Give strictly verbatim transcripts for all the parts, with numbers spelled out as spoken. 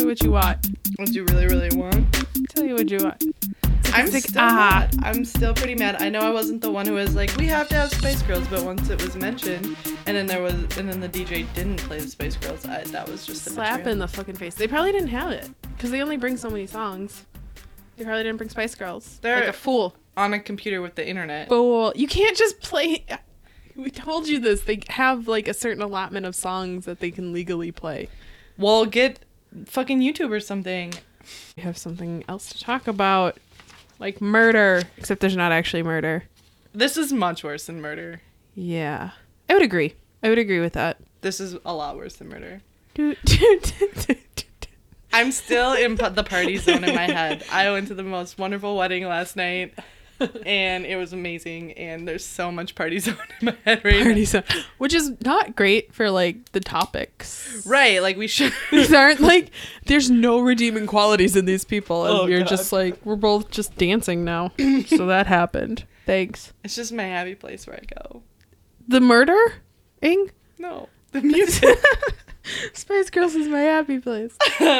what you want. What you really, really want? Tell you what you want. I'm Like, still ah. mad. I'm still pretty mad. I know I wasn't the one who was like, we have to have Spice Girls, but once it was mentioned, and then there was, and then the D J didn't play the Spice Girls, I, that was just a Slap betrayal. in the fucking face. They probably didn't have it because they only bring so many songs. They probably didn't bring Spice Girls. They're- like a fool. on a computer with the internet. Fool. You can't just play. We told you this. They have like a certain allotment of songs that they can legally play. Well, get fucking YouTube or something. We have something else to talk about, like murder. Except there's not actually murder. This is much worse than murder. Yeah, I would agree. I would agree with that. This is a lot worse than murder. Do, do, do, do, do. I'm still in p- the party zone in my head. I went to the most wonderful wedding last night, and it was amazing. And there's so much party zone in my head right Party now. zone, which is not great for like the topics. Right, like we should. These aren't like. There's no redeeming qualities in these people, and Oh, you're God. just like we're both just dancing now. So that happened. Thanks. It's just my happy place where I go. The murder-ing? No, the music. Spice Girls is my happy place.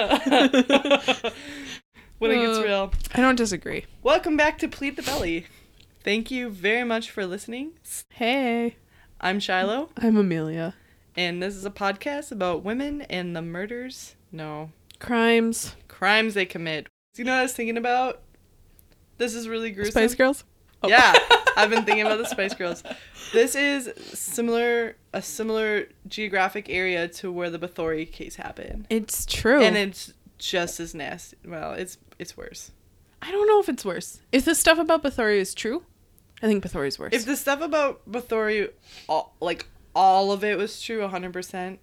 When it gets Uh, real. I don't disagree. Welcome back to Plead the Belly. Thank you very much for listening. Hey, I'm Shiloh, I'm Amelia. and this is a podcast about women and the murders, no, Crimes. crimes they commit. Do you know what I was thinking about? This is really gruesome. Spice Girls? Oh. Yeah, I've been thinking about the Spice Girls. This is similar, a similar geographic area to where the Bathory case happened. It's true. And it's just as nasty. Well, it's it's worse. I don't know if it's worse. If the stuff about Bathory is true, I think Bathory's worse. If the stuff about Bathory, all, like all of it was true, one hundred percent,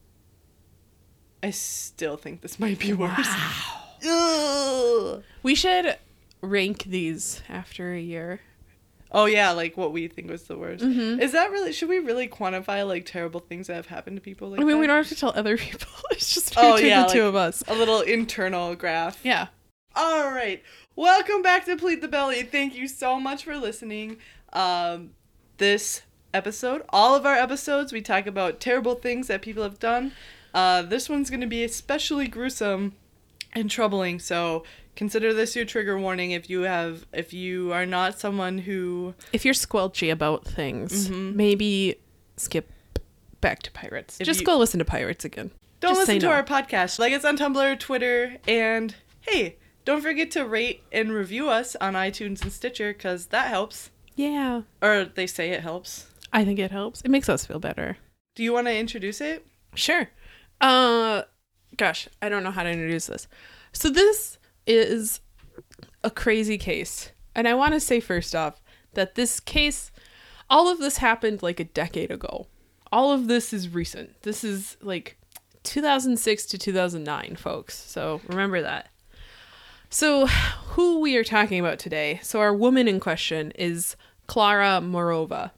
I still think this might be worse. Wow. We should rank these after a year. Oh yeah, like what we think was the worst. Mhm. Is that really? Should we really quantify like terrible things that have happened to people? Like I mean, that? we don't have to tell other people. It's just Oh, between yeah, the two like- of us. A little internal graph. Yeah. All right. Welcome back to Plead the Belly. Thank you so much for listening. Um, this episode, all of our episodes, we talk about terrible things that people have done. Uh, this one's going to be especially gruesome and troubling. So consider this your trigger warning if you have, if you are not someone who. If you're squelchy about things, Mhm. maybe skip back to Pirates. If Just you- go listen to Pirates again. Don't Just say listen to no. our podcast. Like, it's on Tumblr, Twitter, and hey, don't forget to rate and review us on iTunes and Stitcher, because that helps. Yeah. Or they say it helps. I think it helps. It makes us feel better. Do you want to introduce it? Sure. Uh, gosh, I don't know how to introduce this. So this is a crazy case. And I want to say first off that this case, all of this happened like a decade ago. All of this is recent. This is like two thousand six to two thousand nine, folks. So remember that. So who we are talking about today, so our woman in question is Klara Morova.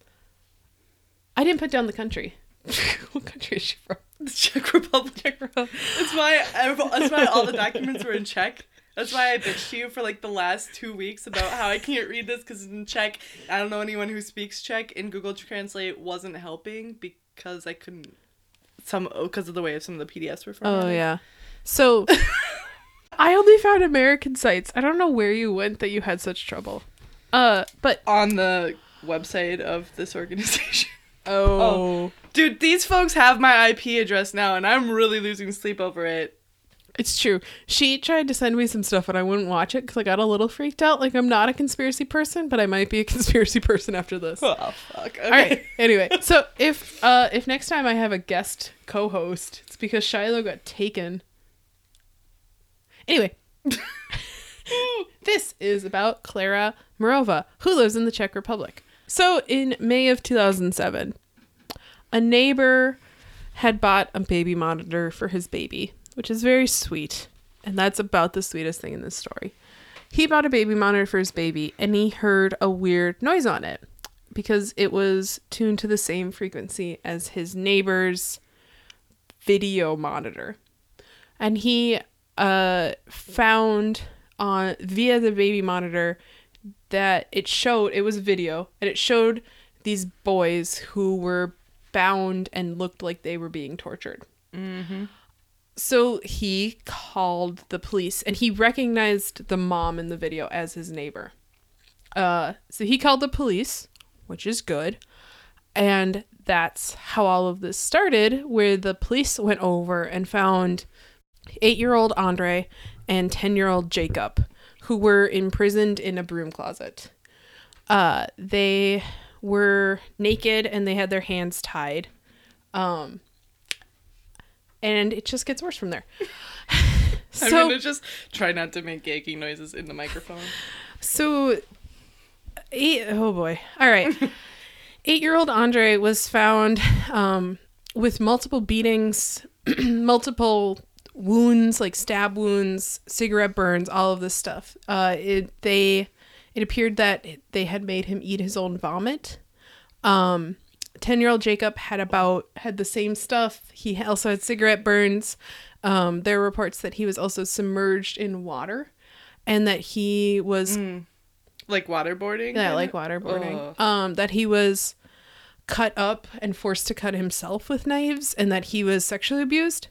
I didn't put down the country. What country is she from? The Czech Republic. Czech Republic. That's why that's why all the documents were in Czech. That's why I bitched to you for like the last two weeks about how I can't read this because it's in Czech. I don't know anyone who speaks Czech, and Google Translate wasn't helping because I couldn't some because of the way some of the P D Fs were formatted. Oh, yeah. So I only found American sites. I don't know where you went that you had such trouble. Uh, but On the website of this organization. oh, Dude, these folks have my I P address now, and I'm really losing sleep over it. it's true. She tried to send me some stuff, and I wouldn't watch it because I got a little freaked out. Like, I'm not a conspiracy person, but I might be a conspiracy person after this. Oh, fuck. Okay. All right. Anyway, so if uh if next time I have a guest co-host, it's because Shiloh got taken. Anyway, this is about Klara Morova, who lives in the Czech Republic. So in May of two thousand seven, a neighbor had bought a baby monitor for his baby, which is very sweet. And that's about the sweetest thing in this story. He bought a baby monitor for his baby, and he heard a weird noise on it because it was tuned to the same frequency as his neighbor's video monitor. And he uh, found on via the baby monitor that it showed, it was a video, and it showed these boys who were bound and looked like they were being tortured. Mm-hmm. So he called the police, and he recognized the mom in the video as his neighbor. Uh, so he called the police, which is good. And that's how all of this started, where the police went over and found eight-year-old Andre and ten-year-old Jacob, who were imprisoned in a broom closet. Uh, they were naked and they had their hands tied. Um, and it just gets worse from there. So, I'm going to just try not to make gagging noises in the microphone. So, eight, oh boy. All right. Eight-year-old Andre was found um, with multiple beatings, multiple wounds, like stab wounds, cigarette burns, all of this stuff. Uh, it they it appeared that they had made him eat his own vomit. Um, ten-year-old Jacob had about had the same stuff. He also had cigarette burns. Um, there were reports that he was also submerged in water, and that he was. Mm. Like waterboarding? Yeah, like waterboarding. Oh. Um, that he was cut up and forced to cut himself with knives, and that he was sexually abused.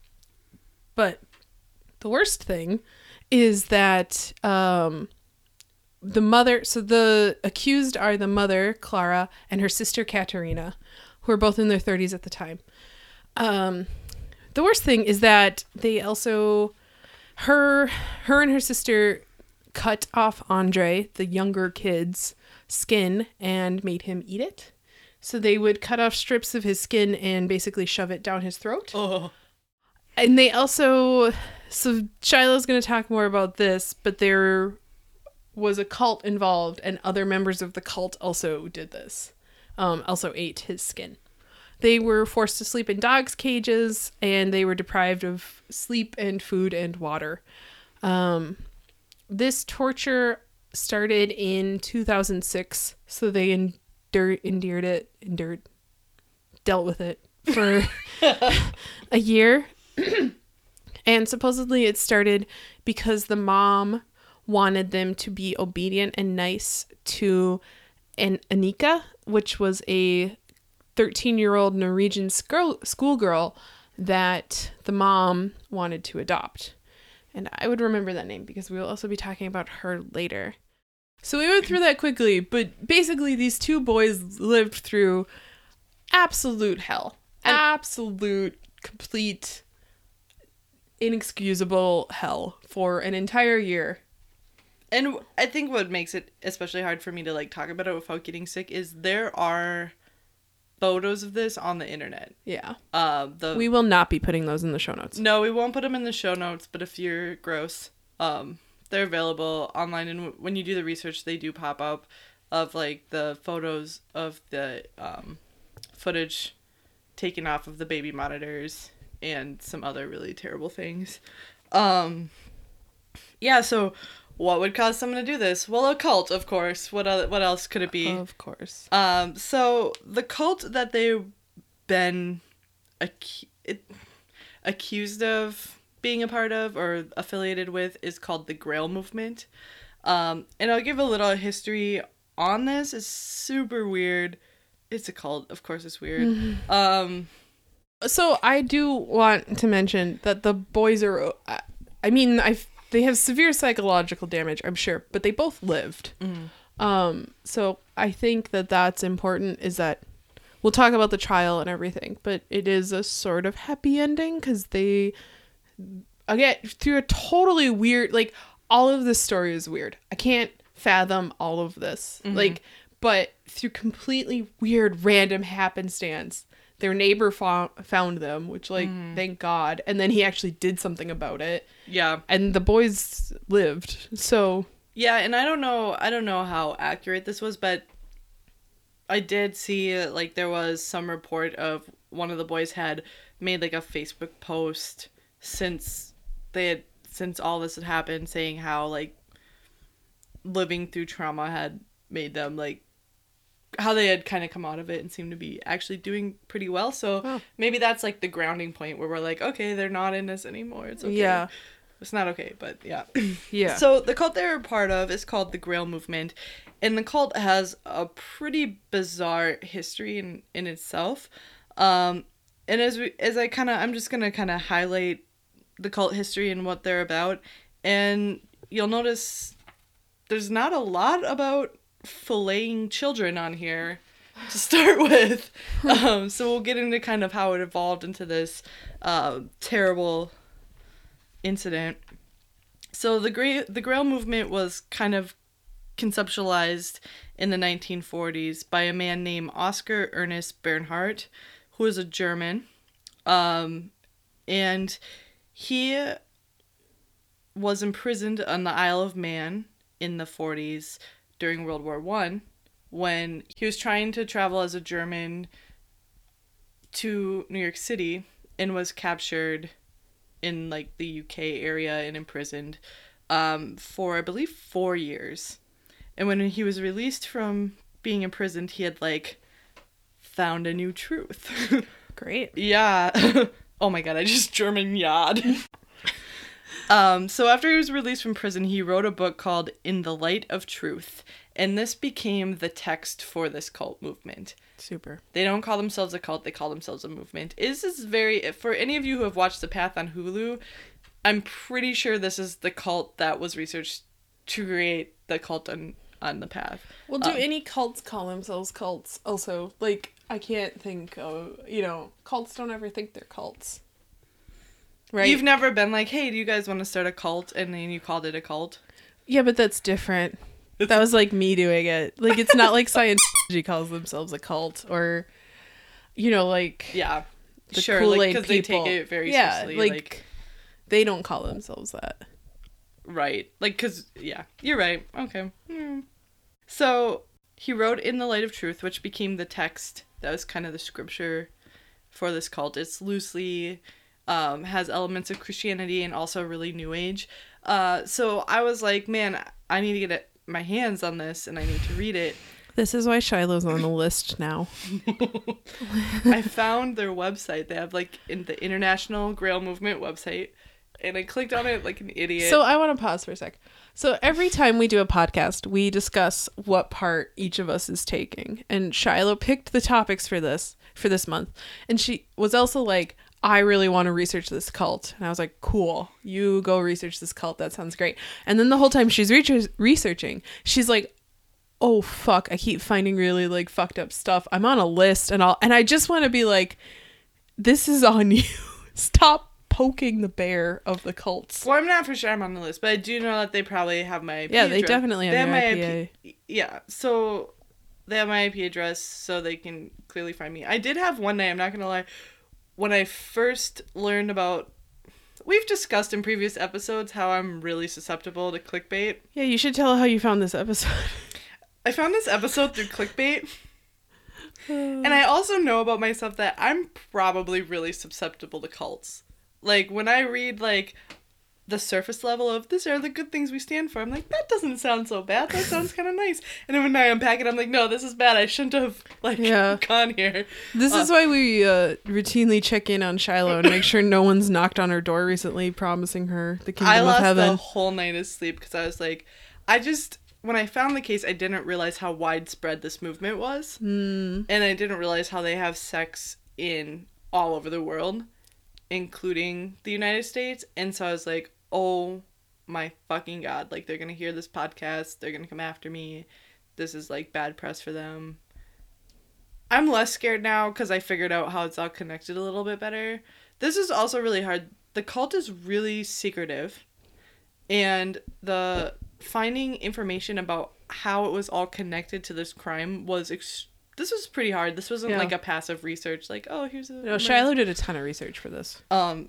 But the worst thing is that um, the mother, so the accused are the mother, Clara, and her sister, Katerina, who are both in their thirties at the time. Um, the worst thing is that they also, her, her and her sister cut off Andre, the younger kid's skin, and made him eat it. So they would cut off strips of his skin and basically shove it down his throat. Oh. And they also, so Shiloh's going to talk more about this, but there was a cult involved, and other members of the cult also did this, um, also ate his skin. They were forced to sleep in dogs' cages, and they were deprived of sleep and food and water. Um... This torture started in two thousand six, so they endured, endured it, endured, dealt with it for a year. And supposedly it started because the mom wanted them to be obedient and nice to an Annika, which was a thirteen-year-old Norwegian school schoolgirl that the mom wanted to adopt. And I would remember that name because we will also be talking about her later. So we went through that quickly, but basically these two boys lived through absolute hell. And- absolute, complete, inexcusable hell for an entire year. And I think what makes it especially hard for me to like talk about it without getting sick is there are photos of this on the internet. Yeah. Uh, the we will not be putting those in the show notes. No, we won't put them in the show notes, but if you're gross, um, they're available online, and w- when you do the research, they do pop up of like the photos of the um, footage taken off of the baby monitors and some other really terrible things. Um, yeah, so what would cause someone to do this? Well, a cult, of course. What other, what else could it be? Of course. Um, so the cult that they've been ac- it, accused of being a part of or affiliated with is called the Grail Movement. Um, and I'll give a little history on this. It's super weird. It's a cult. Of course it's weird. Mm-hmm. Um, so I do want to mention that the boys are, I mean, I've they have severe psychological damage, I'm sure, but they both lived. Mm. Um, so I think that that's important, is that we'll talk about the trial and everything, but it is a sort of happy ending because they, again, through a totally weird, like, all of this story is weird. I can't fathom all of this. Mm-hmm. Like, but through completely weird, random happenstance, their neighbor fo- found them, which, like, mm. thank God. And then he actually did something about it. Yeah. And the boys lived. So. Yeah, and I don't know, I don't know how accurate this was, but I did see, like, there was some report of one of the boys had made, like, a Facebook post since they had, since all this had happened, saying how, like, living through trauma had made them, like, how they had kind of come out of it and seemed to be actually doing pretty well. So oh. maybe that's like the grounding point where we're like, okay, they're not in this anymore. It's okay. Yeah. It's not okay, but yeah. Yeah. So the cult they're a part of is called the Grail Movement. And the cult has a pretty bizarre history in, in itself. Um, and as we, as I kind of, I'm just going to kind of highlight the cult history and what they're about. And you'll notice there's not a lot about filleting children on here to start with. Um, so we'll get into kind of how it evolved into this uh, terrible incident. So the Gra- the Grail movement was kind of conceptualized in the nineteen forties by a man named Oscar Ernest Bernhardt, who was a German. Um, and he was imprisoned on the Isle of Man in the forties during World War One, when he was trying to travel as a German to New York City and was captured in like the U K area and imprisoned um, for, I believe, four years. And when he was released from being imprisoned, he had like found a new truth. Great. Yeah. Oh my god, I just German yad. um, so after he was released from prison, he wrote a book called In the Light of Truth. And this became the text for this cult movement. Super. They don't call themselves a cult, they call themselves a movement. This is very, for any of you who have watched The Path on Hulu, I'm pretty sure this is the cult that was researched to create the cult on, on The Path. Well, do Um, any cults call themselves cults? Also, like, I can't think of, you know, cults don't ever think they're cults. Right? You've never been like, hey, do you guys want to start a cult? And then you called it a cult? Yeah, but that's different. That was like me doing it. Like, it's not like Scientology calls themselves a cult, or, you know, like, Yeah. the Sure, Kool-Aid like, because they people. take it very yeah, seriously. like, like they don't call themselves that. Right. Like, because, yeah, you're right. Okay. Hmm. So, he wrote In the Light of Truth, which became the text that was kind of the scripture for this cult. It's loosely, um, has elements of Christianity and also really New Age. Uh, so I was like, man, I need to get it, my hands on this and I need to read it. This is why Shiloh's on the list now. I found their website. They have, like, in the International Grail Movement website. And I clicked on it like an idiot. So I want to pause for a sec. So every time we do a podcast, we discuss what part each of us is taking. And Shiloh picked the topics for this for this month. And she was also like, I really want to research this cult. And I was like, cool, you go research this cult. That sounds great. And then the whole time she's re- researching, she's like, oh, fuck, I keep finding really like fucked up stuff. I'm on a list and all. And I just want to be like, this is on you. Stop poking the bear of the cults. Well, I'm not for sure I'm on the list, but I do know that they probably have my I P Yeah, they address. definitely have they your my I P A. I P. Yeah, so they have my I P address, so they can clearly find me. I did have one night, I'm not gonna lie, when I first learned about, we've discussed in previous episodes how I'm really susceptible to clickbait. Yeah, you should tell how you found this episode. I found this episode through clickbait. And I also know about myself that I'm probably really susceptible to cults. Like, when I read, like, the surface level of, these are the good things we stand for, I'm like, that doesn't sound so bad. That sounds kind of nice. And then when I unpack it, I'm like, no, this is bad. I shouldn't have, like, Yeah. gone here. This Uh, is why we uh, routinely check in on Shiloh and make sure no one's knocked on her door recently promising her the kingdom I of lost heaven. the whole night of sleep because I was like, I just, when I found the case, I didn't realize how widespread this movement was. Mm. And I didn't realize how they have sex in all over the world, including the United States. And so I was like, oh my fucking god, like, they're gonna hear this podcast, they're gonna come after me, this is like bad press for them. I'm less scared now because I figured out how it's all connected a little bit better. This is also really hard. The cult is really secretive, and the finding information about how it was all connected to this crime was ex- this was pretty hard. This wasn't Yeah. like a passive research, like, oh, here's a No, Shiloh did a ton of research for this. um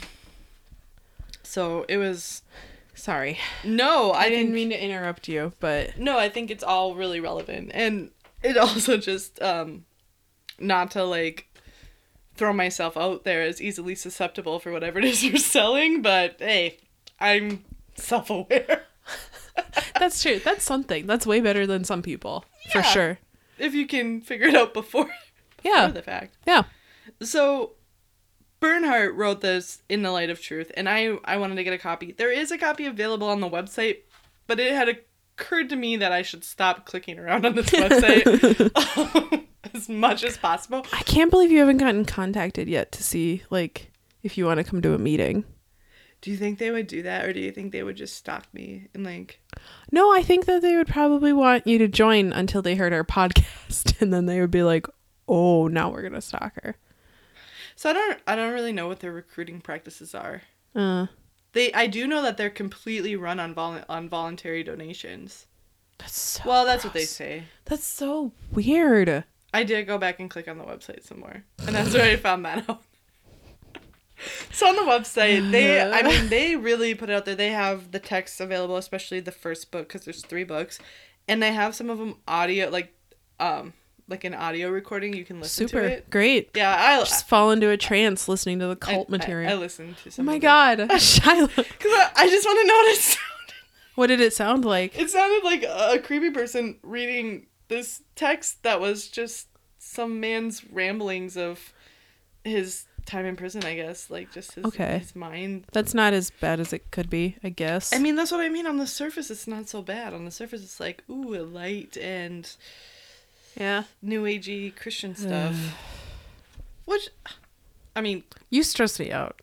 so it was Sorry. no I, I, didn't think, mean to interrupt you, but no I think it's all really relevant, and it also just um not to like throw myself out there as easily susceptible for whatever it is you're selling, but hey, I'm self-aware. that's true. That's something. That's way better than some people. For Yeah. sure. If you can figure it out before, Yeah. before the fact. Yeah. So Bernhardt wrote this In the Light of Truth, and I, I wanted to get a copy. There is a copy available on the website, but it had occurred to me that I should stop clicking around on this website as much as possible. I can't believe you haven't gotten contacted yet to see, like, if you want to come to a meeting. Do you think they would do that, or do you think they would just stalk me and like? No, I think that they would probably want you to join until they heard our podcast, and then they would be like, "Oh, now we're gonna stalk her." So I don't, I don't really know what their recruiting practices are. Uh, They, I do know that they're completely run on vol- on voluntary donations. that's so Well, that's what they gross. say. That's so weird. I did go back and click on the website some more, and that's where I found that out. So on the website, they, I mean, they really put it out there. They have the text available, especially the first book, because there's three books, and they have some of them audio, like, um, like an audio recording. You can listen Super to it. great. Yeah, I Just fall into a trance listening to the cult I, material. I, I listened to Oh some. my of god, Shiloh. Because I, I just want to know what it sounded. What did it sound like? It sounded like a creepy person reading this text that was just some man's ramblings of his time in prison, I guess. Like, just his, Okay. his mind. That's not as bad as it could be, I guess. I mean, that's what I mean. On the surface, it's not so bad. On the surface, it's like, ooh, light and yeah. new agey Christian stuff. Which, I mean, You stress me out.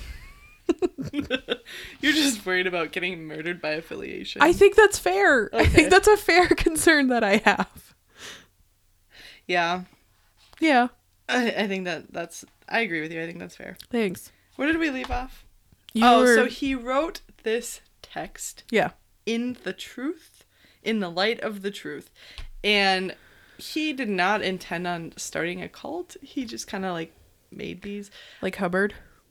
you're just worried about getting murdered by affiliation. I think that's fair. I Okay. think that's a fair concern that I have. Yeah. Yeah. I, I think that that's, I agree with you. I think that's fair. Thanks. Where did we leave off? You oh, were- so he wrote this text yeah. in the truth, in the light of the truth. And he did not intend on starting a cult. He just kind of like made these. Like Hubbard.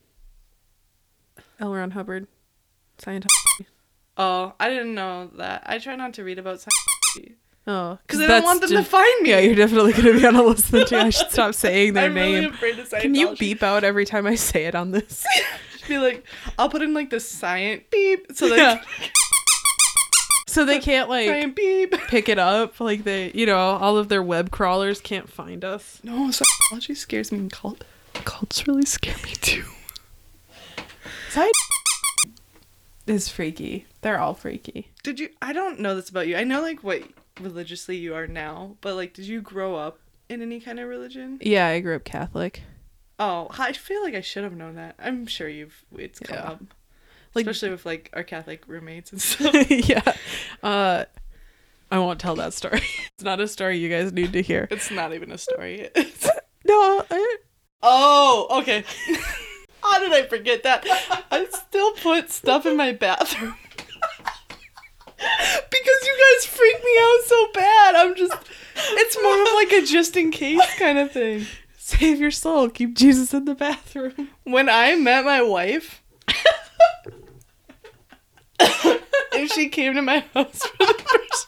L. Ron Hubbard. Scientology. Oh, I didn't know that. I try not to read about Scientology. Oh. Because I don't want them to def- find me. Yeah, you're definitely going to be on a list then too. I should stop saying their I'm name. really afraid of Scientology. Can you beep out every time I say it on this? Be like, I'll put in like the science beep. So that Yeah. So they can't like science beep. pick it up. Like they, you know, all of their web crawlers can't find us. No, Scientology scares me. Cult, cults really scare me too. Side is freaky. They're all freaky. Did you? I don't know this about you. I know like what religiously you are now, but like, did you grow up in any kind of religion? Yeah, I grew up Catholic. Oh, I feel like I should have known that. I'm sure you've. It's come Yeah. up, Like- especially with like our Catholic roommates and stuff. Yeah. Uh, I won't tell that story. It's not a story you guys need to hear. It's not even a story. No. I, Oh, okay. How did I forget that? I still put stuff in my bathroom. Because you guys freak me out so bad. I'm just, it's more of like a just in case kind of thing. save your soul. Keep Jesus in the bathroom. When I met my wife, and she came to my house for the first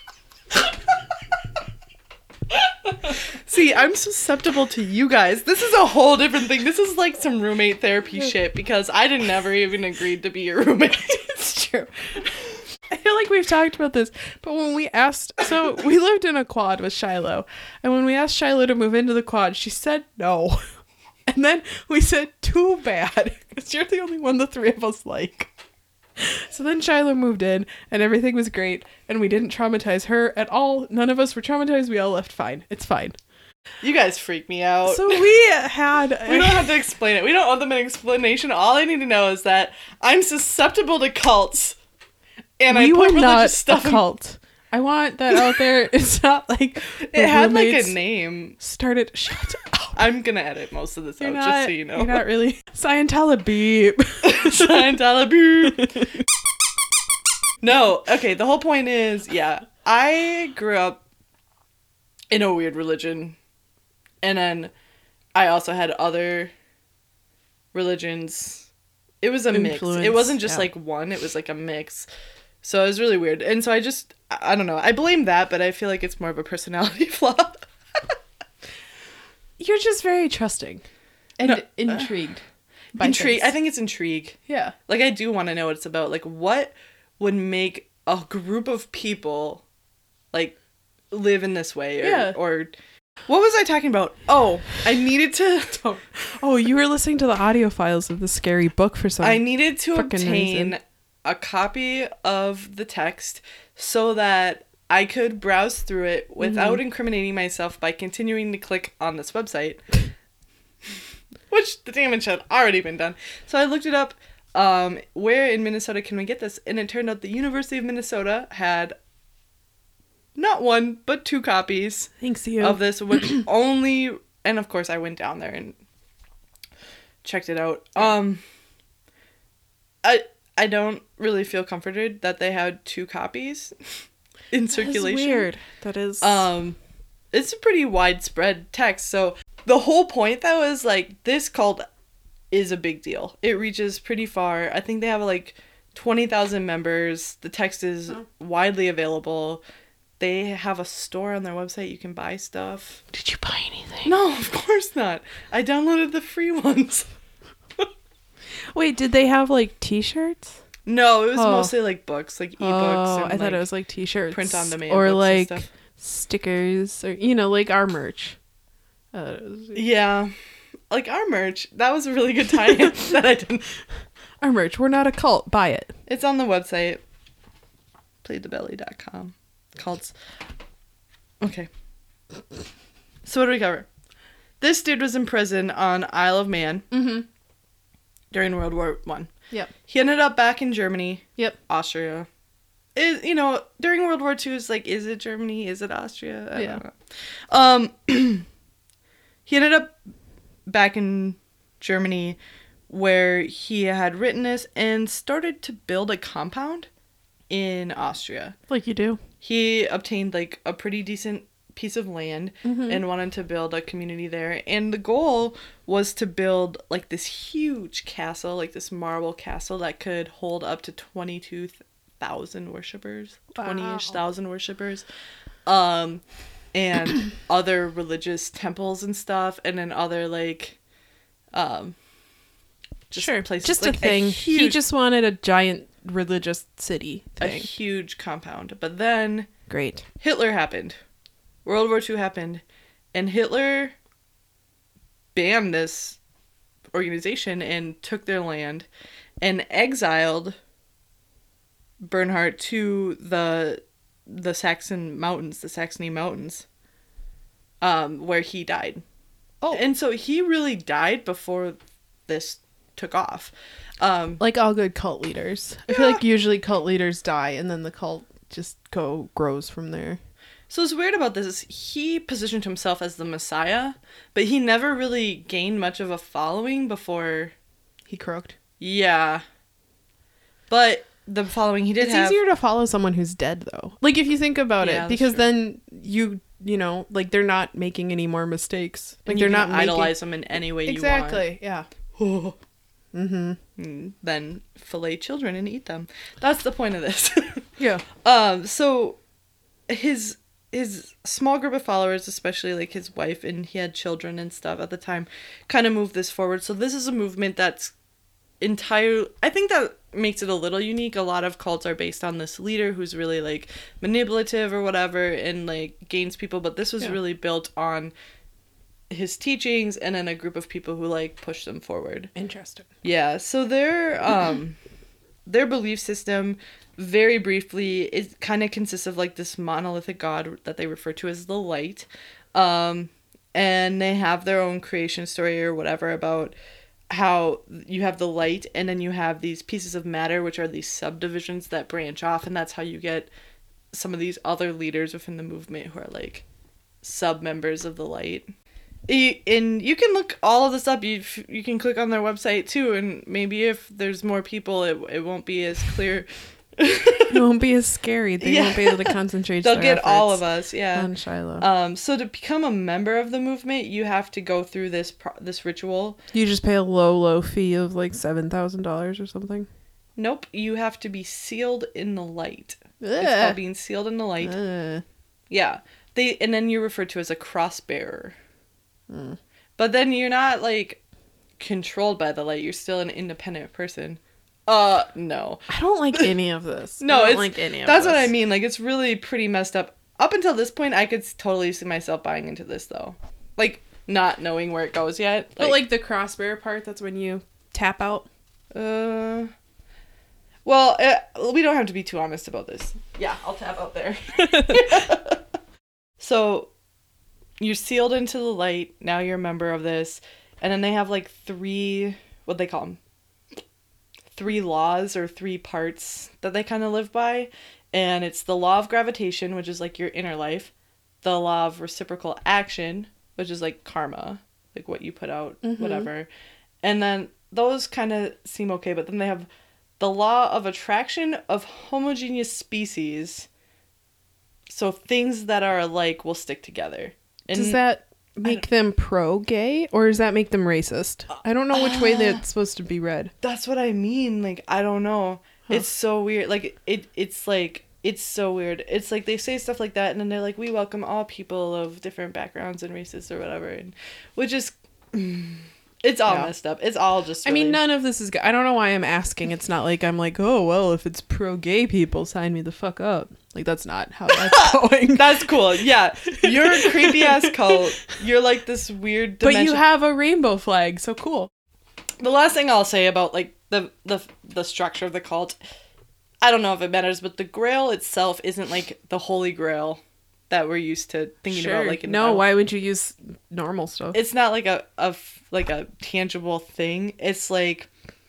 See, I'm susceptible to you guys. This is a whole different thing. This is like some roommate therapy shit because I didn't never even agreed to be your roommate. It's true. I feel like we've talked about this, but when we asked, so we lived in a quad with Shiloh, and when we asked Shiloh to move into the quad, she said no. And then we said, too bad, because you're the only one the three of us like. So then Shiloh moved in, and everything was great, and we didn't traumatize her at all. None of us were traumatized. We all left fine. It's fine. You guys freak me out. So we had... we don't have to explain it. We don't owe them an explanation. All I need to know is that I'm susceptible to cults. And we I put were religious not stuff a in- cult. I want that out there. It's not like It had like roommates a name. started. Shut up. I'm gonna edit most of this You're out not, just so you know. You're not really Scientology beep. Scientology. No, okay, the whole point is, yeah, I grew up in a weird religion. And then I also had other religions. It was a mix. Influence, It wasn't just yeah. like one, it was like a mix. So it was really weird. And so I just, I I don't know, I blame that, but I feel like it's more of a personality flaw. You're just very trusting and No, uh, intrigued. by Intrigue. things. I think it's intrigue. Yeah. Like, I do want to know what it's about. Like, what would make a group of people, like, live in this way? Or, Yeah. or what was I talking about? Oh, I needed to... Oh, you were listening to the audio files of the scary book for some. I needed to fucking obtain reason. a copy of the text so that I could browse through it without Mm-hmm. incriminating myself by continuing to click on this website. Which the damage had already been done. So I looked it up. um, where in Minnesota can we get this? And it turned out the University of Minnesota had not one, but two copies Thanks you. of this, which only, and of course I went down there and checked it out. Um, I I don't really feel comforted that they had two copies in circulation. That is weird. That is. Um, it's a pretty widespread text. So the whole point though is like this cult is a big deal. It reaches pretty far. I think they have like twenty thousand members. The text is oh. widely available. They have a store on their website. You can buy stuff. Did you buy anything? No, of course not. I downloaded the free ones. Wait, did they have like t-shirts? No, it was oh. mostly like books, like ebooks. Oh, and, I thought like, it was like t-shirts. print on demand or books like and stuff. stickers, or you know, like our merch. Uh, Yeah, like our merch. That was a really good tie-in that I didn't. Our merch. We're not a cult. Buy it. It's on the website, played the belly dot com. Cults. Okay. So what do we cover? This dude was in prison on Isle of Man Mm-hmm. during World War One. Yep. He ended up back in Germany. Yep. Austria. Is you know during World War Two, it's like, is it Germany? Is it Austria? I Yeah. don't know. Um, he ended up back in Germany, where he had written this and started to build a compound in Austria. Like you do. He obtained like a pretty decent piece of land Mm-hmm. and wanted to build a community there. And the goal was to build like this huge castle, like this marble castle that could hold up to twenty-two thousand worshippers, Wow. twenty-ish thousand worshippers. Um, and other religious temples and stuff. And then other like, um, just sure. places. Just like, a thing. huge, He just wanted a giant religious city a thing. huge compound. But then Great. Hitler happened. World War Two happened. And Hitler banned this organization and took their land and exiled Bernhardt to the the Saxon mountains, the Saxony mountains, um, where he died. Oh. And so he really died before this took off. Um, Like all good cult leaders. I Yeah. feel like usually cult leaders die and then the cult just go grows from there. So what's weird about this is he positioned himself as the Messiah, but he never really gained much of a following before. He croaked. Yeah. But the following he did It's have. easier to follow someone who's dead though. Like if you think about Yeah, it, that's because true. then you you know, like they're not making any more mistakes. Like and they're you not can making idolize them in any way exactly. Yeah. you want. Mm-hmm. Mm, then fillet children and eat them. That's the point of this. Yeah. um. So his his small group of followers, especially like his wife, and he had children and stuff at the time, kind of moved this forward. So this is a movement that's entire. I think that makes it a little unique. A lot of cults are based on this leader who's really like manipulative or whatever and like gains people, but this was Yeah. really built on his teachings and then a group of people who like push them forward. Interesting. Yeah, so their um their belief system, very briefly, it kind of consists of like this monolithic god that they refer to as the light. Um and they have their own creation story or whatever about how you have the light and then you have these pieces of matter, which are these subdivisions that branch off, and that's how you get some of these other leaders within the movement who are like sub members of the light. You, and you can look all of this up. You you can click on their website too, and maybe if there's more people, it it won't be as clear. It won't be as scary. They Yeah. won't be able to concentrate. They'll their get all of efforts us, yeah. on Shiloh. Um, so to become a member of the movement, you have to go through this pro- this ritual. You just pay a low, low fee of like seven thousand dollars or something. Nope, you have to be sealed in the light. It's Ugh. called being sealed in the light. Uh, Yeah, they and then you're referred to as a cross bearer. mm. But then you're not like controlled by the light. You're still an independent person. Uh, no. I don't like any of this. No, I don't it's like any of that's this. what I mean. Like it's really pretty messed up. Up until this point, I could totally see myself buying into this though, like not knowing where it goes yet. But like the crossbear part, that's when you tap out. uh, well, uh, we don't have to be too honest about this. Yeah, I'll tap out there. So, you're sealed into the light. Now you're a member of this, and then they have like three. What they call them? three laws or three parts that they kind of live by. And it's the law of gravitation, which is like your inner life, the law of reciprocal action, which is like karma, like what you put out, mm-hmm. whatever. And then those kind of seem okay, but then they have the law of attraction of homogeneous species. So things that are alike will stick together. And does that make them pro-gay, or does that make them racist? I don't know which uh, way that's supposed to be read. That's what I mean. Like, I don't know. Huh. It's so weird. Like, it. it's like, it's so weird. It's like they say stuff like that, and then they're like, we welcome all people of different backgrounds and races or whatever. And which is... It's all yeah. messed up. It's all just really... I mean, none of this is good. I don't know why I'm asking. It's not like I'm like, oh, well, if it's pro-gay people, sign me the fuck up. Like, that's not how that's going. That's cool. Yeah. You're a creepy-ass cult. You're like this weird dimension. But you have a rainbow flag, so cool. The last thing I'll say about, like, the, the, the structure of the cult, I don't know if it matters, but the Grail itself isn't, like, the Holy Grail that we're used to thinking sure. about. Like, in no, Bible. Why would you use normal stuff? It's not like a, a like a tangible thing. It's like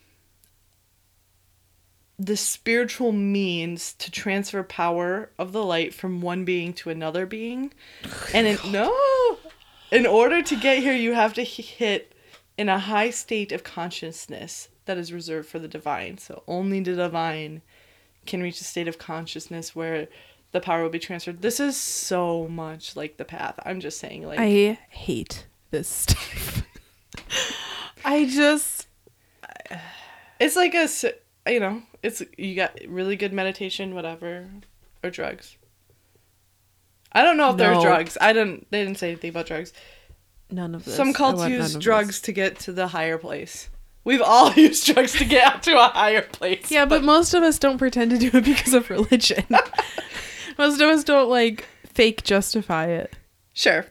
the spiritual means to transfer power of the light from one being to another being. And in, no, in order to get here, you have to hit in a high state of consciousness that is reserved for the divine. So only the divine can reach a state of consciousness where the power will be transferred. This is so much like the path. I'm just saying, like, I hate this stuff. I just, it's like a, you know, it's, you got really good meditation, whatever, or drugs. I don't know if no. there's drugs. I didn't, they didn't say anything about drugs. None of this. Some cults use drugs this. to get to the higher place. We've all used drugs to get out to a higher place. Yeah, but, but most of us don't pretend to do it because of religion. Most of us don't, like, fake justify it. Sure.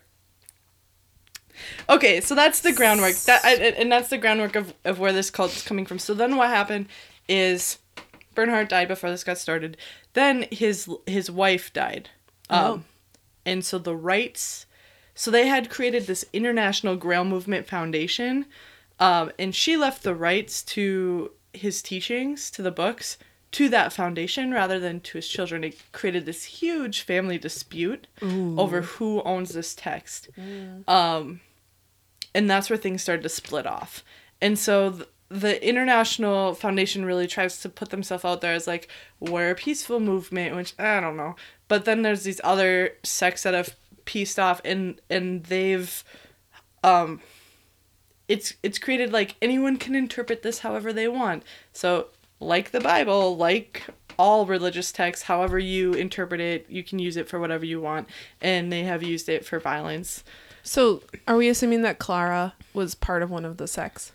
Okay, so that's the groundwork. That and that's the groundwork of, of where this cult is coming from. So then what happened is Bernhardt died before this got started. Then his his wife died. Oh. Um, and so the rights... So they had created this International Grail Movement Foundation, um, and she left the rights to his teachings, to the books, to that foundation rather than to his children. It created this huge family dispute Ooh. over who owns this text. Mm. Um, and that's where things started to split off. And so th- the International Foundation really tries to put themselves out there as like, we're a peaceful movement, which I don't know. But then there's these other sects that have pieced off, and, and they've... um. It's it's created like anyone can interpret this however they want. So, like the Bible, like all religious texts, however you interpret it, you can use it for whatever you want. And they have used it for violence. So, are we assuming that Clara was part of one of the sects?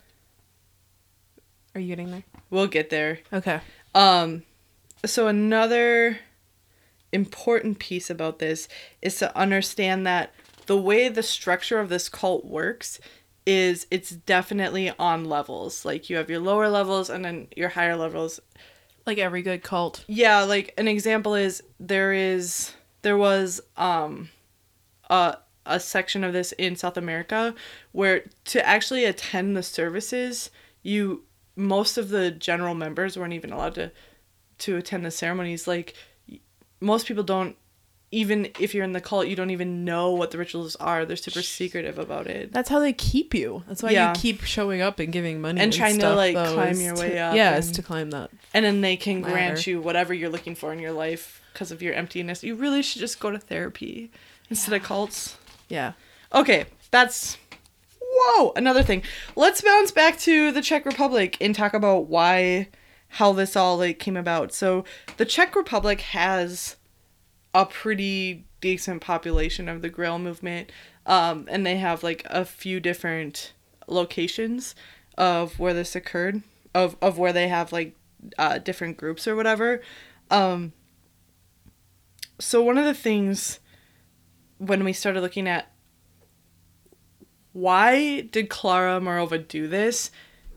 Are you getting there? We'll get there. Okay. Um, so another important piece about this is to understand that the way the structure of this cult works is it's definitely on levels. Like, you have your lower levels and then your higher levels. Like every good cult. Yeah, like an example is there is there was um a a section of this in South America where to actually attend the services, you most of the general members weren't even allowed to to attend the ceremonies. Like, most people don't, even if you're in the cult, you don't even know what the rituals are. They're super secretive about it. That's how they keep you. That's why yeah. you keep showing up and giving money and, and trying stuff, to like though, climb your way to, up. Yeah, and, is to climb that. And then they can ladder. grant you whatever you're looking for in your life because of your emptiness. You really should just go to therapy instead yeah. of cults. Yeah. Okay, that's... Whoa! Another thing. Let's bounce back to the Czech Republic and talk about why, how this all like came about. So, the Czech Republic has a pretty decent population of the Grail movement, um, and they have like a few different locations of where this occurred, of, of where they have like uh, different groups or whatever. Um, so one of the things when we started looking at why did Klara Morova do this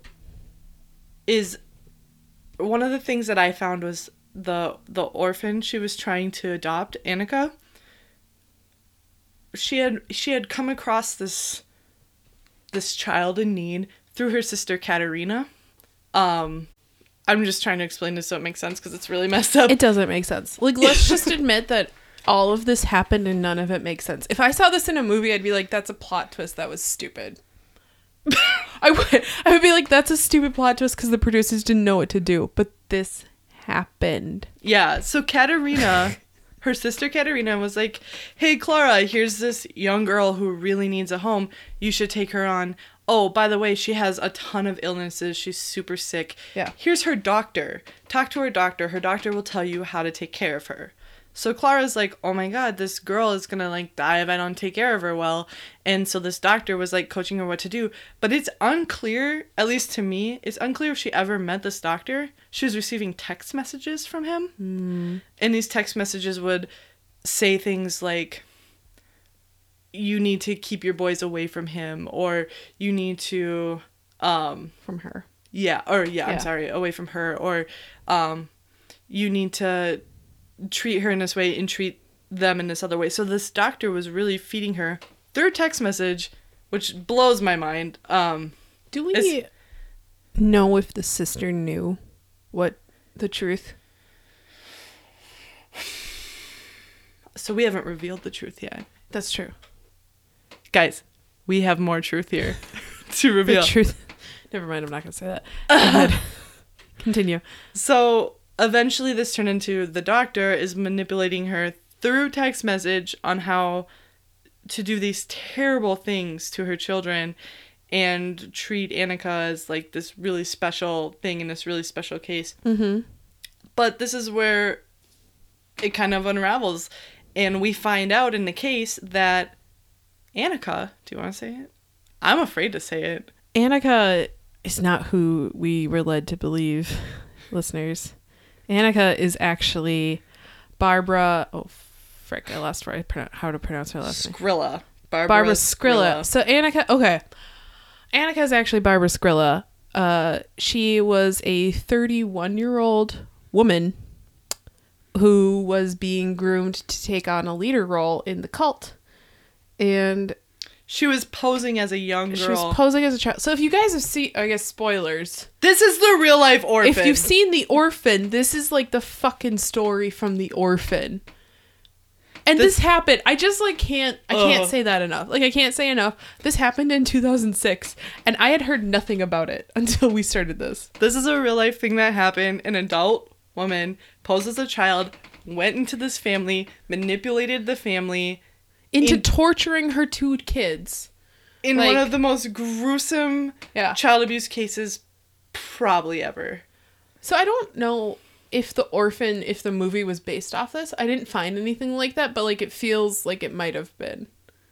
is one of the things that I found was the the orphan she was trying to adopt, Annika. She had she had come across this this child in need through her sister Katerina. Um, I'm just trying to explain this so it makes sense because it's really messed up. It doesn't make sense. Like, let's just admit that all of this happened and none of it makes sense. If I saw this in a movie, I'd be like, that's a plot twist. That was stupid. I would I would be like, that's a stupid plot twist because the producers didn't know what to do. But this happened. Yeah. So Katerina, her sister Katerina was like, hey, Clara, here's this young girl who really needs a home. You should take her on. Oh, by the way, she has a ton of illnesses. She's super sick. Yeah. Here's her doctor. Talk to her doctor. Her doctor will tell you how to take care of her. So Clara's like, oh my God, this girl is going to like die if I don't take care of her well. And so this doctor was like coaching her what to do. But it's unclear, at least to me, it's unclear if she ever met this doctor. She was receiving text messages from him. Mm. And these text messages would say things like, you need to keep your boys away from him, or you need to um From her. yeah or yeah, Yeah. I'm sorry, away from her, or um you need to treat her in this way and treat them in this other way. So this doctor was really feeding her through text message, which blows my mind. Um Do we It's- know if the sister knew what the truth? so we haven't revealed the truth yet, That's true. guys. We have more truth here to The reveal. truth. Never mind. I'm not going to say that. Go ahead. Continue. So eventually this turned into the doctor is manipulating her through text message on how to do these terrible things to her children and treat Annika as like this really special thing in this really special case. Mm-hmm. But this is where it kind of unravels. And we find out in the case that Annika, do you want to say it? I'm afraid to say it. Annika is not who we were led to believe, listeners. Annika is actually Barbara. Oh, frick! I lost where I pronoun- how to pronounce her last name. Skrilla. Barbara, Barbara Skrilla. So Annika. Okay, Annika is actually Barbara Skrilla. Uh, she was a thirty-one-year-old woman who was being groomed to take on a leader role in the cult, and She was posing as a young girl. she was posing as a child. So if you guys have seen, I guess spoilers. This is the real life Orphan. If you've seen The Orphan, this is like the fucking story from The Orphan. And this, This- happened. I just like can't I can't Ugh. say that enough. Like I can't say enough. This happened in two thousand six and I had heard nothing about it until we started this. This is a real life thing that happened. An adult woman posed as a child, went into this family, manipulated the family Into In- torturing her two kids. in Like- one of the most gruesome Yeah. child abuse cases probably ever. So I don't know if The Orphan, if the movie was based off this. I didn't find anything like that, but like it feels like it might have been.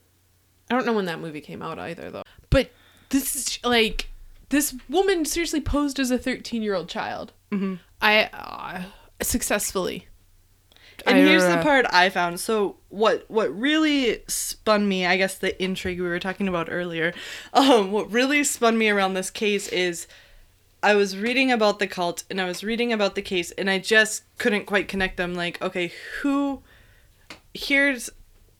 I don't know when that movie came out either though. But this is like this woman seriously posed as a thirteen-year-old child. Mm-hmm. I uh, successfully. And I, here's uh, the part I found. So what what really spun me, I guess the intrigue we were talking about earlier, um, what really spun me around this case is I was reading about the cult and I was reading about the case and I just couldn't quite connect them. Like, okay, who, here's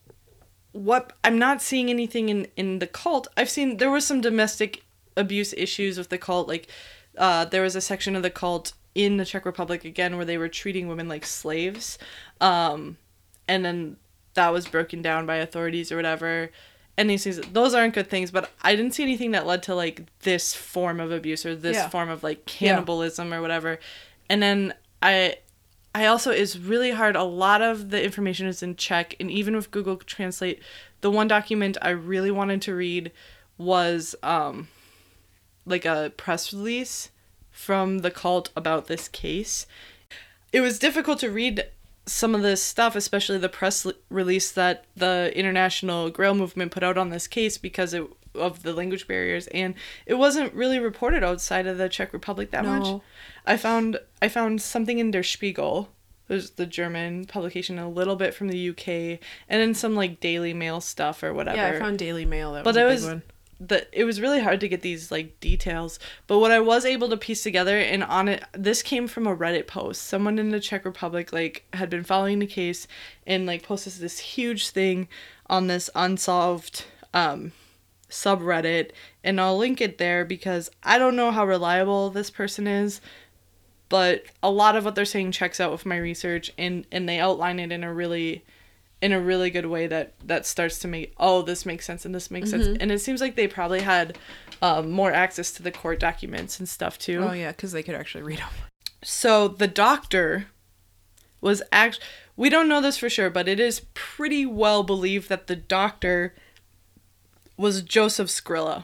what, I'm not seeing anything in, in the cult. I've seen, there was some domestic abuse issues with the cult. Like, uh, there was a section of the cult in the Czech Republic again where they were treating women like slaves. Um, and then that was broken down by authorities or whatever. And these things, those aren't good things, but I didn't see anything that led to like this form of abuse or this Yeah. form of like cannibalism or whatever. And then I, I also, it's really hard. A lot of the information is in Czech, and even with Google Translate, the one document I really wanted to read was um, like a press release from the cult about this case. It was difficult to read some of this stuff, especially the press l- release that the International Grail Movement put out on this case because it, of the language barriers, and it wasn't really reported outside of the Czech Republic that No. much. I found I found something in Der Spiegel, there's the German publication, a little bit from the U K, and then some like Daily Mail stuff or whatever. Yeah, I found Daily Mail. That But was a it big was- one. the it was really hard to get these like details, but what I was able to piece together, and on it, this came from a Reddit post. Someone in the Czech Republic like had been following the case and like posted this huge thing on this unsolved um subreddit, and I'll link it there because I don't know how reliable this person is, but a lot of what they're saying checks out with my research, and, and they outline it in a really in a really good way that, that starts to make, oh, this makes sense and this makes mm-hmm. sense. And it seems like they probably had um, more access to the court documents and stuff too. Oh, yeah, because they could actually read them. So the doctor was actually, we don't know this for sure, but it is pretty well believed that the doctor was Joseph Skrilla,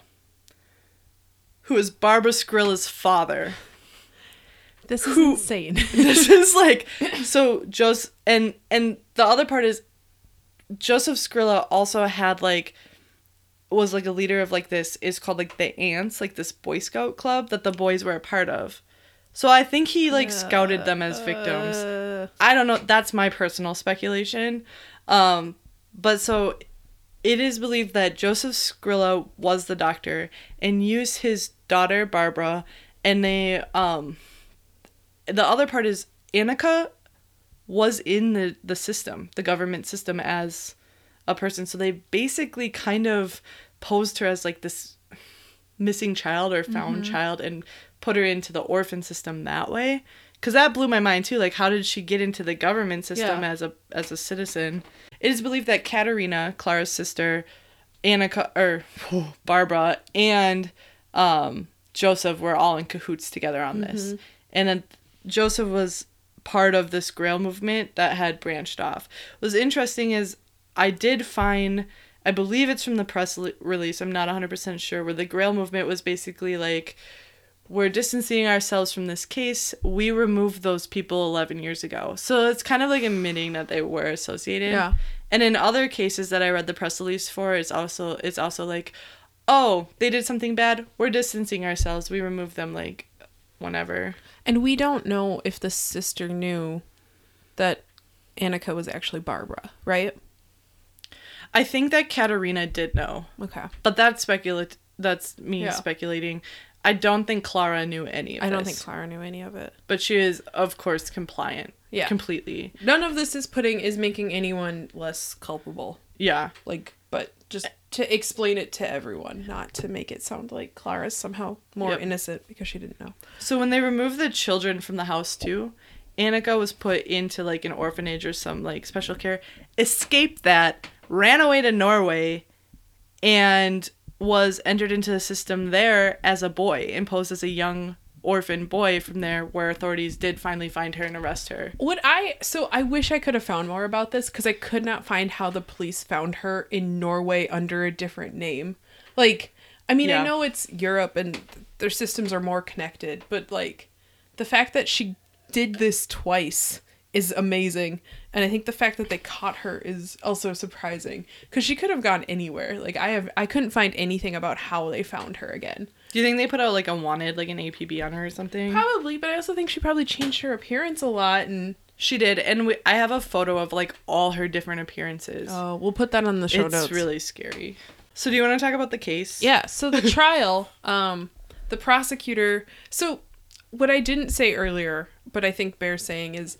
who is Barbara Skrilla's father. This is who, insane. This is like, so Joseph, and, and the other part is, Joseph Skrilla also had like, was like a leader of like this, is called like the Ants, like this Boy Scout club that the boys were a part of. So I think he like scouted them as victims. Uh, I don't know. That's my personal speculation. Um, but so it is believed that Joseph Skrilla was the doctor and used his daughter Barbara, and they, um, the other part is Annika was in the, the system, the government system, as a person. So they basically kind of posed her as like this missing child or found mm-hmm. child and put her into the orphan system that way. Because that blew my mind too. Like, how did she get into the government system yeah. as a as a citizen? It is believed that Katerina, Clara's sister, Annika, or oh, Barbara, and um, Joseph were all in cahoots together on mm-hmm. this. And then Joseph was part of this Grail movement that had branched off. What's interesting is I did find, I believe it's from the press li- release, I'm not one hundred percent sure, where the Grail movement was basically like, we're distancing ourselves from this case. We removed those people eleven years ago. So it's kind of like admitting that they were associated. Yeah. And in other cases that I read the press release for, it's also it's also like, oh, they did something bad. We're distancing ourselves. We removed them like whenever. And we don't know if the sister knew that Annika was actually Barbara, right? I think that Katerina did know. Okay. But that's specula- That's me yeah. speculating. I don't think Clara knew any of I this. don't think Clara knew any of it. But she is, of course, compliant. Yeah. Completely. None of this is putting, is making anyone less culpable. Yeah. Like, but just to explain it to everyone, not to make it sound like Clara's somehow more yep. innocent because she didn't know. So when they removed the children from the house too, Annika was put into like an orphanage or some like special care, escaped that, ran away to Norway, and was entered into the system there as a boy, imposed as a young orphan boy from there, where authorities did finally find her and arrest her. What I so I wish I could have found more about this, because I could not find how the police found her in Norway under a different name. Like, I mean, yeah. I know it's Europe and their systems are more connected, but like the fact that she did this twice is amazing. And I think the fact that they caught her is also surprising, because she could have gone anywhere. Like, I have, I couldn't find anything about how they found her again. Do you think they put out like a wanted, like an A P B on her or something? Probably, but I also think she probably changed her appearance a lot. And she did. And we, I have a photo of like all her different appearances. Oh, we'll put that on the show it's notes. It's really scary. So do you want to talk about the case? Yeah. So the trial, um, the prosecutor, so what I didn't say earlier, but I think bears saying, is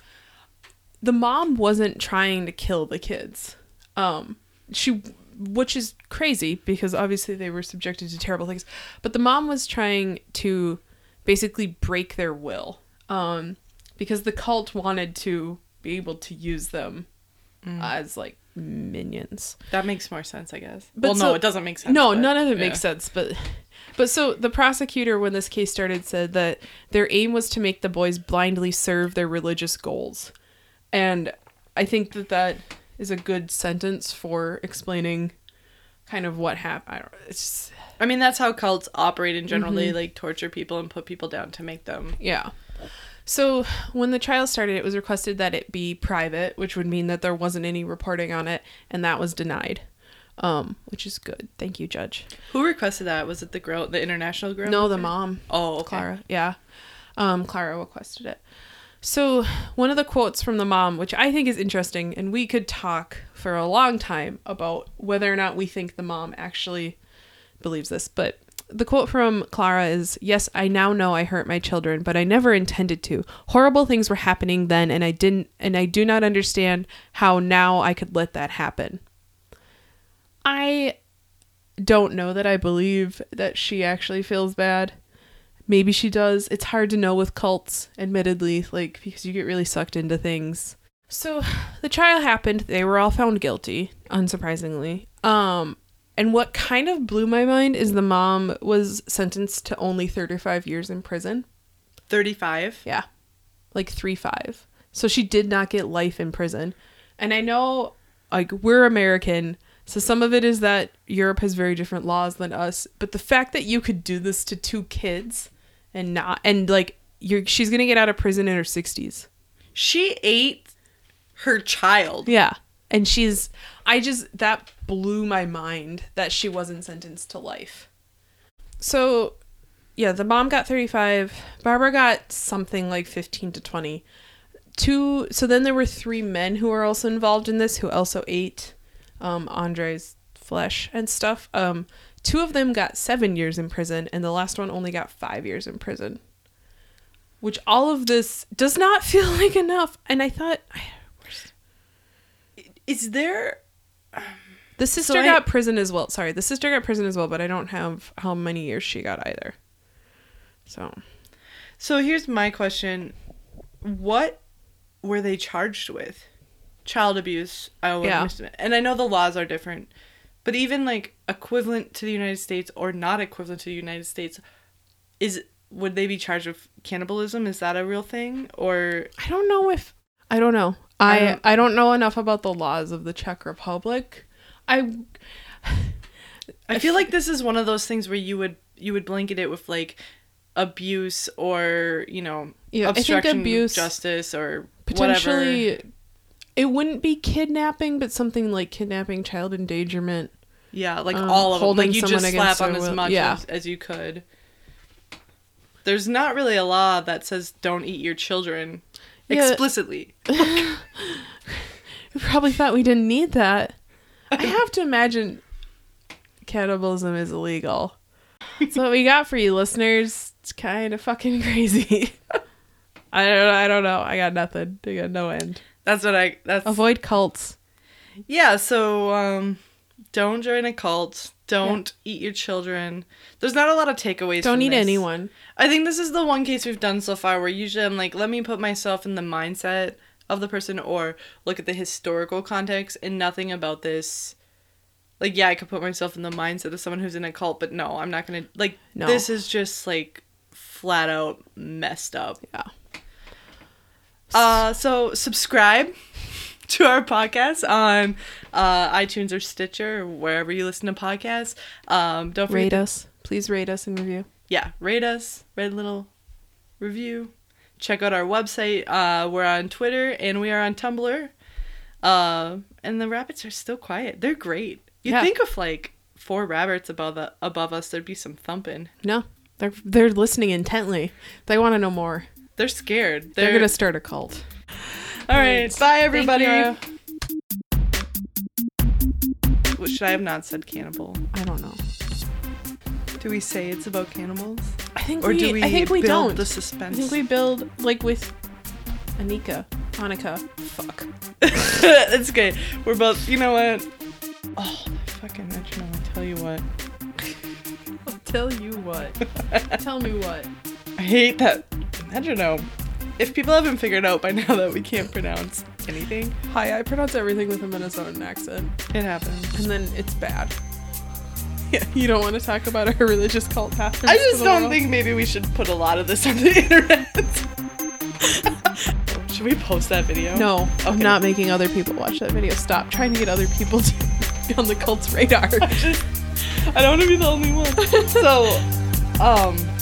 the mom wasn't trying to kill the kids. Um, she, which is crazy because obviously they were subjected to terrible things, but the mom was trying to basically break their will, um, because the cult wanted to be able to use them mm. as like minions. That makes more sense, I guess. But well, so, no, it doesn't make sense. No, but, none of it yeah. makes sense, but... But so the prosecutor, when this case started, said that their aim was to make the boys blindly serve their religious goals. And I think that that is a good sentence for explaining kind of what happened. I don't it's just... I mean, that's how cults operate in general. Mm-hmm. They like torture people and put people down to make them. Yeah. So when the trial started, it was requested that it be private, which would mean that there wasn't any reporting on it. And that was denied. Um, which is good. Thank you, Judge. Who requested that? Was it the girl, the international girl? No, the mom. Oh, okay. Clara. Yeah. Um, Clara requested it. So one of the quotes from the mom, which I think is interesting, and we could talk for a long time about whether or not we think the mom actually believes this, but the quote from Clara is, "Yes, I now know I hurt my children, but I never intended to. Horrible things were happening then, and I didn't, and I do not understand how now I could let that happen." I don't know that I believe that she actually feels bad, Maybe she does. It's hard to know with cults, admittedly, like, because you get really sucked into things. So the trial happened. They were all found guilty, unsurprisingly. Um, and what kind of blew my mind is the mom was sentenced to only thirty-five years in prison. thirty-five? Yeah. Like three five. So she did not get life in prison. And I know, like, we're American, so some of it is that Europe has very different laws than us. But the fact that you could do this to two kids and not, and like, you're, she's going to get out of prison in her sixties. She ate her child. Yeah. And she's, I just, that blew my mind that she wasn't sentenced to life. So, yeah, the mom got thirty-five. Barbara got something like fifteen to twenty. Two, so then there were three men who were also involved in this who also ate um, Andre's flesh and stuff. Um, two of them got seven years in prison, and the last one only got five years in prison. Which all of this does not feel like enough. And I thought, is there... The sister So I- got prison as well. Sorry, the sister got prison as well, but I don't have how many years she got either. So, So here's my question. What were they charged with? Child abuse. I would Yeah. misdefine- And I know the laws are different. But even like equivalent to the United States or not equivalent to the United States, is would they be charged with cannibalism? Is that a real thing? Or I don't know if I don't know. I I don't- I don't know enough about the laws of the Czech Republic. I I feel like this is one of those things where you would you would blanket it with like abuse or, you know, Yeah, I think obstruction abuse- of justice or potentially whatever. it wouldn't be kidnapping, but something like kidnapping, child endangerment. Yeah, like um, all of them. holding Like you someone just against slap on their as will. much Yeah. as, as you could. There's not really a law that says don't eat your children Yeah. explicitly. We probably thought we didn't need that. I have to imagine cannibalism is illegal. So what we got for you listeners, it's kind of fucking crazy. I don't I don't know. I got nothing. I got no end. That's what I that's Avoid cults. Yeah, so um don't join a cult. Don't eat your children. There's not a lot of takeaways Don't from eat this. anyone. I think this is the one case we've done so far where usually I'm like, let me put myself in the mindset of the person or look at the historical context, and nothing about this. Like, yeah, I could put myself in the mindset of someone who's in a cult, but no, I'm not gonna, like, No. this is just, like, flat out messed up. Yeah. Uh, so subscribe to our podcast on uh, iTunes or Stitcher or wherever you listen to podcasts. Um, don't forget Rate to- us. Please rate us and review. yeah, rate us, write a little review. Check out our website. Uh, we're on Twitter and we are on Tumblr. Uh, and the rabbits are still quiet. They're great. You'd Yeah. think of like four rabbits above the, above us, there'd be some thumping. No. They're they're listening intently. They want to know more. They're scared. They're, gonna start a cult. All right, bye everybody. you. What, should I have not said cannibal? I don't know. Do we say it's about cannibals? I think Or we, do we I think we build don't. the I suspense? think we build like with Anika, Hanukkah. Fuck. It's good. We're both, you know what? Oh, that fucking metronome, I'll tell you what. I'll tell you what. Tell me what. I hate that metronome. If people haven't figured out by now that we can't pronounce anything, Hi, I pronounce everything with a Minnesotan accent, it happens. and then it's bad. Yeah, you don't want to talk about our religious cult pastors. I to just the don't world? think maybe we should put a lot of this on the internet. Should we post that video? No, I'm Okay. not making other people watch that video. Stop trying to get other people to be on the cult's radar. I don't want to be the only one. So, um,